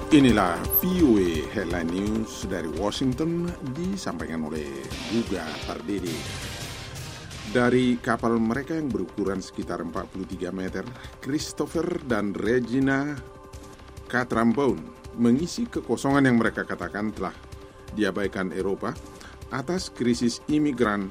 Inilah VOA Headline News dari Washington disampaikan oleh Guga Pardede. Dari kapal mereka yang berukuran sekitar 43 meter, Christopher dan Regina Catrambone mengisi kekosongan yang mereka katakan telah diabaikan Eropa atas krisis imigran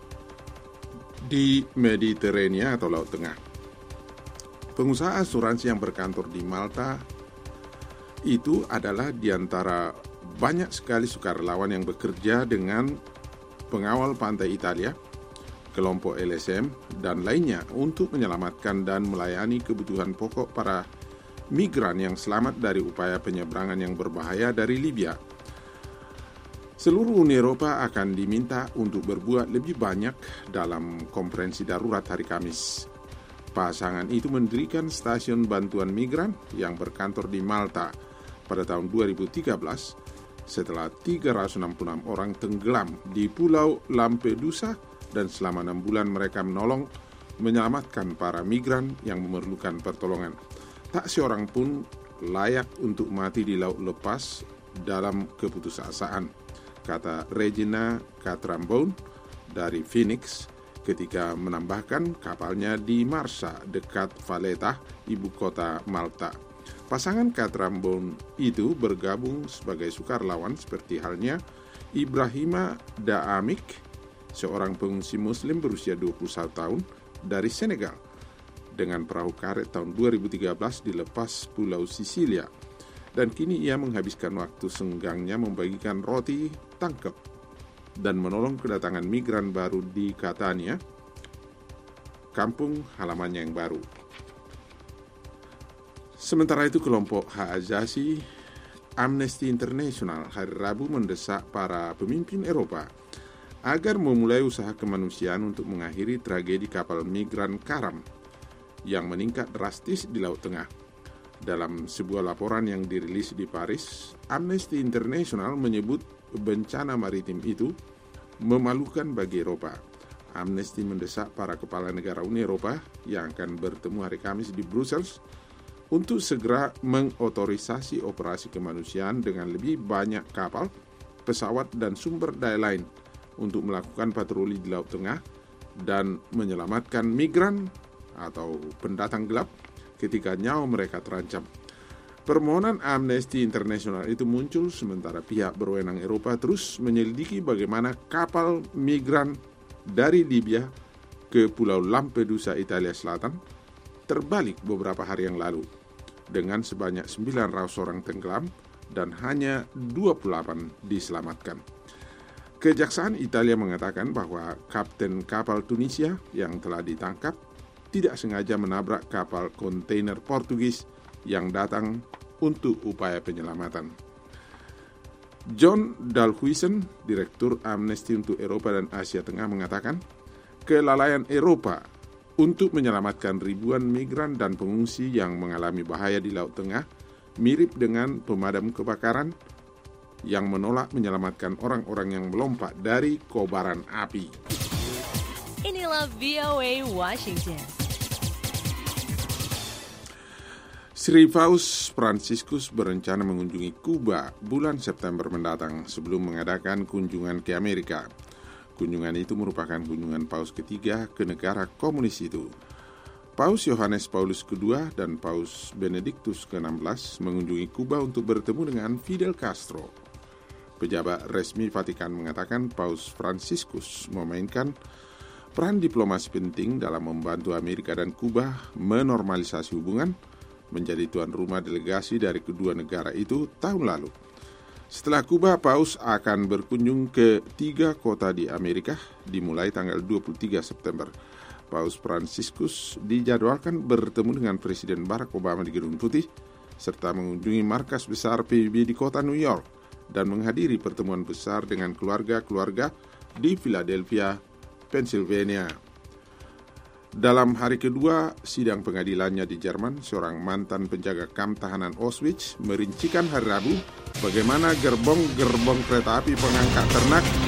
di Mediterania atau Laut Tengah. Pengusaha asuransi yang berkantor di Malta itu adalah di antara banyak sekali sukarelawan yang bekerja dengan pengawal pantai Italia, kelompok LSM, dan lainnya untuk menyelamatkan dan melayani kebutuhan pokok para migran yang selamat dari upaya penyeberangan yang berbahaya dari Libya. Seluruh Uni Eropa akan diminta untuk berbuat lebih banyak dalam konferensi darurat hari Kamis. Pasangan itu mendirikan stasiun bantuan migran yang berkantor di Malta pada tahun 2013 setelah 366 orang tenggelam di Pulau Lampedusa dan selama 6 bulan mereka menyelamatkan para migran yang memerlukan pertolongan. Tak seorang pun layak untuk mati di laut lepas dalam keputusasaan, kata Regina Catrambone dari Phoenix ketika menambahkan kapalnya di Marsa dekat Valletta, ibu kota Malta. Pasangan Catrambone itu bergabung sebagai sukarelawan seperti halnya Ibrahima Daamik, seorang pengungsi muslim berusia 21 tahun dari Senegal. Dengan perahu karet tahun 2013 dilepas Pulau Sisilia, dan kini ia menghabiskan waktu senggangnya membagikan roti tangkep dan menolong kedatangan migran baru di Catania, kampung halamannya yang baru. Sementara itu, kelompok hak asasi Amnesty International hari Rabu mendesak para pemimpin Eropa agar memulai usaha kemanusiaan untuk mengakhiri tragedi kapal migran karam yang meningkat drastis di Laut Tengah. Dalam sebuah laporan yang dirilis di Paris, Amnesty International menyebut bencana maritim itu memalukan bagi Eropa. Amnesty mendesak para kepala negara Uni Eropa yang akan bertemu hari Kamis di Brussels untuk segera mengotorisasi operasi kemanusiaan dengan lebih banyak kapal, pesawat, dan sumber daya lain untuk melakukan patroli di Laut Tengah dan menyelamatkan migran atau pendatang gelap ketika nyawa mereka terancam. Permohonan Amnesty International itu muncul sementara pihak berwenang Eropa terus menyelidiki bagaimana kapal migran dari Libya ke Pulau Lampedusa, Italia Selatan, terbalik beberapa hari yang lalu dengan sebanyak 900 orang tenggelam dan hanya 28 diselamatkan. Kejaksaan Italia mengatakan bahwa kapten kapal Tunisia yang telah ditangkap tidak sengaja menabrak kapal kontainer Portugis yang datang untuk upaya penyelamatan. John Dalhuisen, Direktur Amnesty untuk Eropa dan Asia Tengah, mengatakan kelalaian Eropa untuk menyelamatkan ribuan migran dan pengungsi yang mengalami bahaya di Laut Tengah mirip dengan pemadam kebakaran yang menolak menyelamatkan orang-orang yang melompat dari kobaran api. Inilah VOA Washington. Sri Paus Fransiskus berencana mengunjungi Kuba bulan September mendatang sebelum mengadakan kunjungan ke Amerika. Kunjungan itu merupakan kunjungan Paus ketiga ke negara komunis itu. Paus Yohanes Paulus II dan Paus Benediktus ke-16 mengunjungi Kuba untuk bertemu dengan Fidel Castro. Pejabat resmi Vatikan mengatakan Paus Fransiskus memainkan peran diplomasi penting dalam membantu Amerika dan Kuba menormalisasi hubungan, menjadi tuan rumah delegasi dari kedua negara itu tahun lalu. Setelah Kuba, Paus akan berkunjung ke 3 kota di Amerika dimulai tanggal 23 September. Paus Fransiskus dijadwalkan bertemu dengan Presiden Barack Obama di Gedung Putih, serta mengunjungi markas besar PBB di kota New York, dan menghadiri pertemuan besar dengan keluarga-keluarga di Philadelphia, Pennsylvania. Dalam hari kedua sidang pengadilannya di Jerman, seorang mantan penjaga kamp tahanan Auschwitz merincikan hari Rabu bagaimana gerbong-gerbong kereta api pengangkat ternak